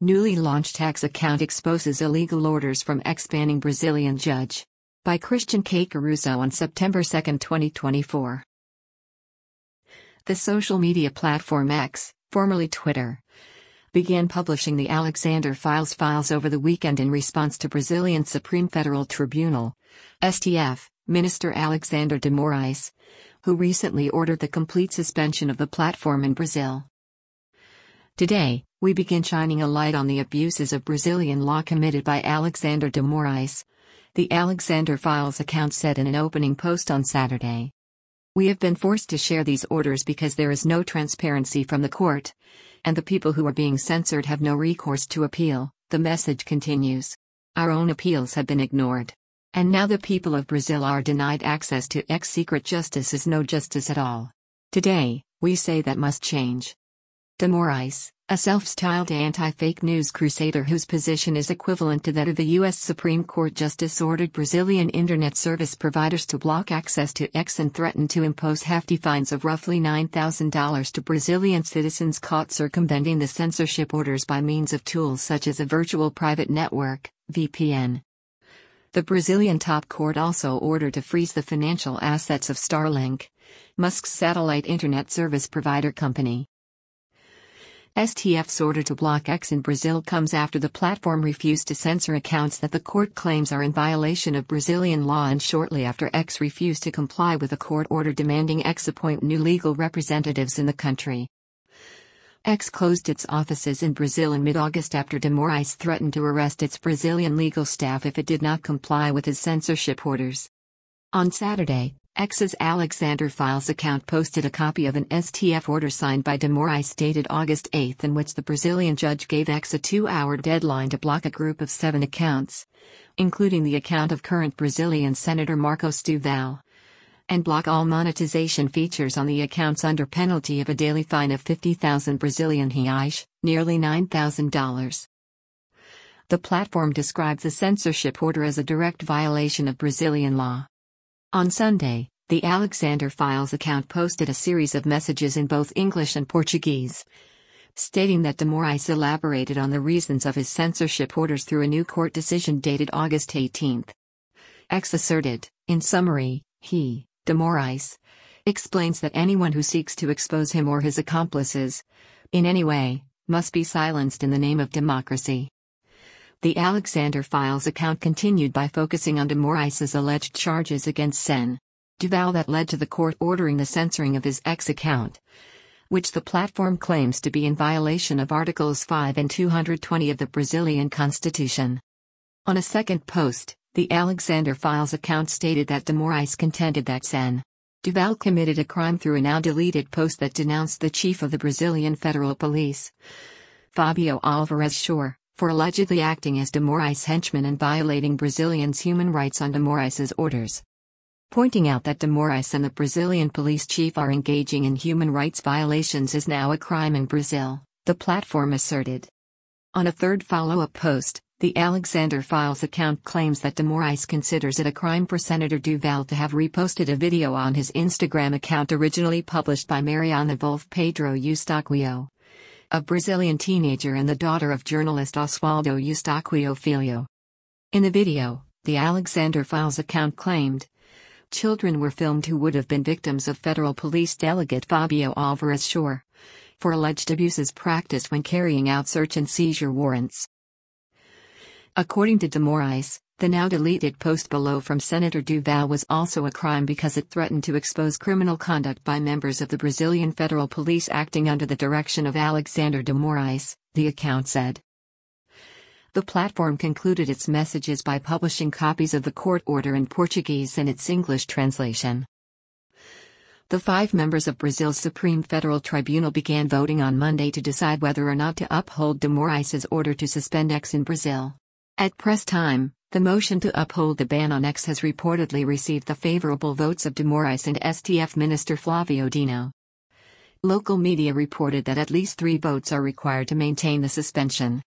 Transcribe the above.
Newly launched X account exposes illegal orders from ex-banning Brazilian judge. By Christian K. Caruso on September 2, 2024. The social media platform X, formerly Twitter, began publishing the Alexander files over the weekend in response to Brazilian Supreme Federal Tribunal, STF, Minister Alexander de Moraes, who recently ordered the complete suspension of the platform in Brazil. Today, we begin shining a light on the abuses of Brazilian law committed by Alexander de Moraes, the Alexander Files account said in an opening post on Saturday. We have been forced to share these orders because there is no transparency from the court, and the people who are being censored have no recourse to appeal, the message continues. Our own appeals have been ignored. And now the people of Brazil are denied access to X. Secret justice is no justice at all. Today, we say that must change. De Moraes, a self-styled anti-fake news crusader whose position is equivalent to that of the U.S. Supreme Court Justice, ordered Brazilian internet service providers to block access to X and threatened to impose hefty fines of roughly $9,000 to Brazilian citizens caught circumventing the censorship orders by means of tools such as a virtual private network, VPN. The Brazilian top court also ordered to freeze the financial assets of Starlink, Musk's satellite internet service provider company. STF's order to block X in Brazil comes after the platform refused to censor accounts that the court claims are in violation of Brazilian law and shortly after X refused to comply with a court order demanding X appoint new legal representatives in the country. X closed its offices in Brazil in mid-August after de Moraes threatened to arrest its Brazilian legal staff if it did not comply with his censorship orders. On Saturday, X's Alexander Files account posted a copy of an STF order signed by de Moraes dated August 8 in which the Brazilian judge gave X a 2-hour deadline to block a group of 7 accounts, including the account of current Brazilian Senator Marcos Duval, and block all monetization features on the accounts under penalty of a daily fine of 50,000 Brazilian reais, nearly $9,000. The platform described the censorship order as a direct violation of Brazilian law. On Sunday, the Alexander Files account posted a series of messages in both English and Portuguese, stating that de Moraes elaborated on the reasons of his censorship orders through a new court decision dated August 18. X asserted, in summary, he, de Moraes, explains that anyone who seeks to expose him or his accomplices, in any way, must be silenced in the name of democracy. The Alexander Files account continued by focusing on de Moraes' alleged charges against Sen. Duval that led to the court ordering the censoring of his X account, which the platform claims to be in violation of Articles 5 and 220 of the Brazilian Constitution. On a second post, the Alexander Files account stated that de Moraes contended that Sen. Duval committed a crime through a now-deleted post that denounced the chief of the Brazilian Federal Police, Fabio Alvarez Shore, for allegedly acting as de Moraes' henchman and violating Brazilians' human rights on de Moraes' orders. Pointing out that de Moraes and the Brazilian police chief are engaging in human rights violations is now a crime in Brazil, the platform asserted. On a third follow-up post, the Alexander Files account claims that de Moraes considers it a crime for Senator Duval to have reposted a video on his Instagram account originally published by Mariana Wolf Pedro Eustáquio, a Brazilian teenager and the daughter of journalist Oswaldo Eustáquio Filho. In the video, the Alexander Files account claimed, children were filmed who would have been victims of federal police delegate Fabio Alvarez Shore, for alleged abuses practiced when carrying out search and seizure warrants. According to de Moraes, the now-deleted post below from Senator Duval was also a crime because it threatened to expose criminal conduct by members of the Brazilian Federal Police acting under the direction of Alexander de Moraes, the account said. The platform concluded its messages by publishing copies of the court order in Portuguese and its English translation. The 5 members of Brazil's Supreme Federal Tribunal began voting on Monday to decide whether or not to uphold de Moraes' order to suspend X in Brazil. At press time, the motion to uphold the ban on X has reportedly received the favorable votes of de Moraes and STF Minister Flavio Dino. Local media reported that at least 3 votes are required to maintain the suspension.